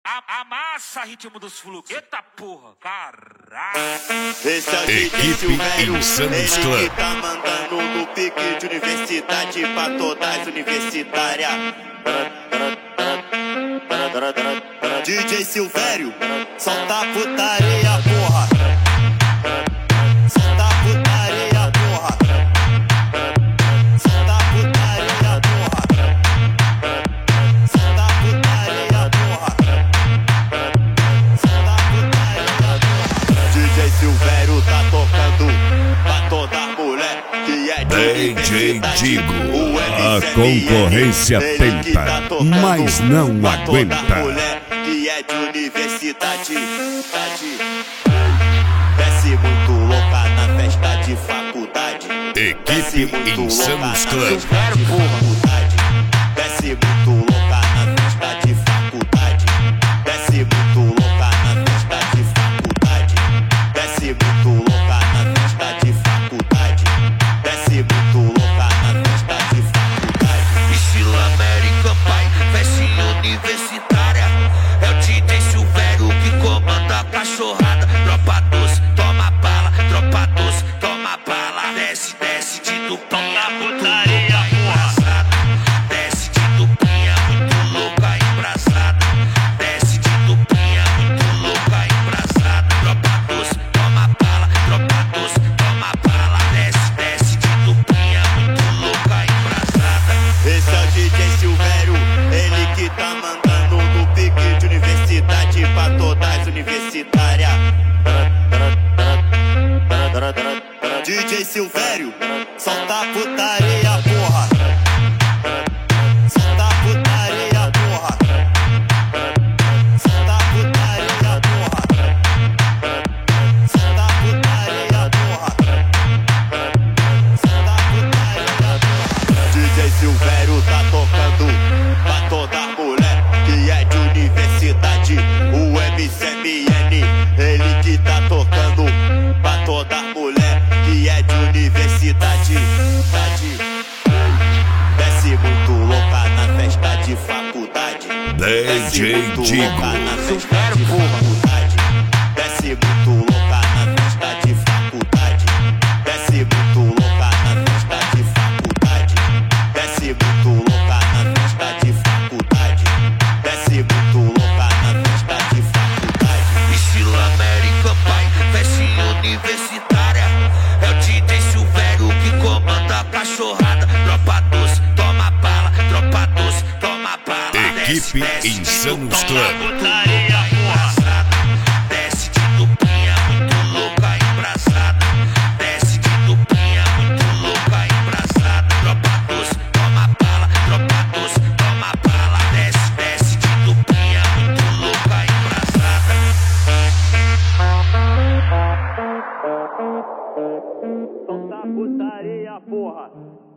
Amassa ritmo dos fluxos. Eita porra, caralho. Esse é o DJ Silvério, ele que tá mandando no pique de universidade pra todas as universitárias. DJ Silvério, solta a putaria, porra. Solta a putaria, porra. Solta a putaria, porra. Solta a putaria, porra. Solta a putaria, porra. DJ Silvério tá tocando pra toda mulher que é de DJ Digo, a UFCMN, concorrência ele que tenta, tá tocando mas não pra toda aguenta. mulher que é de universidade. Desce muito louca na festa de faculdade. Desce Equipe muito louca Insanos na Clan. festa de faculdade. Desce muito louca na festa de faculdade. Desce muito louca na festa de faculdade. Desce muito louca na festa de faculdade. Desce muito louca na festa de faculdade. Estilo American Pie, festinha universitária. É o DJ Silvério que comanda a cachorrada. Tropa doce, toma bala. Tropa doce, toma bala. Desce, desce de duplinha, putaria, porra. Desce de duplinha, muito louca, embrasada. Desce de duplinha, muito louca, embrasada. Tropa doce, toma bala. Tropa doce, toma bala. Desce, desce de duplinha, muito louca, embrasada. Esse é o DJ Silvério, ele que tá mandando no pique de universidade pra todas as universitárias. DJ Silvério, solta a putaria, porra. Solta a putaria, porra. Solta a putaria, porra. Solta a putaria, porra. Solta a putaria, porra. DJ Silvério tá tocando pra toda mulher que é de universidade. O UFCMN, ele que tá tocando pra toda mulher que é de universidade. Desce muito louca na festa de faculdade. Desce DJ muito Digo. louca na festa de faculdade. Desce muito louca na festa de faculdade. Desce muito louca na festa de faculdade. Desce muito louca na festa de faculdade. Desce muito louca na festa de faculdade. Estilo American Pie, festinha universitária. É o DJ Silvério que comanda a cachorrada. Tropa doce, toma bala. Tropa doce, toma bala. Equipe Desce, desce de Insanos duplinha, Clan. putaria, porra. Desce de duplinha, muito louca, embrasada. Desce de duplinha, muito louca, embrasada. Tropa doce, toma bala. Tropa doce, toma bala. Desce, desce de duplinha, muito louca, embrasada. Solta a putaria, porra.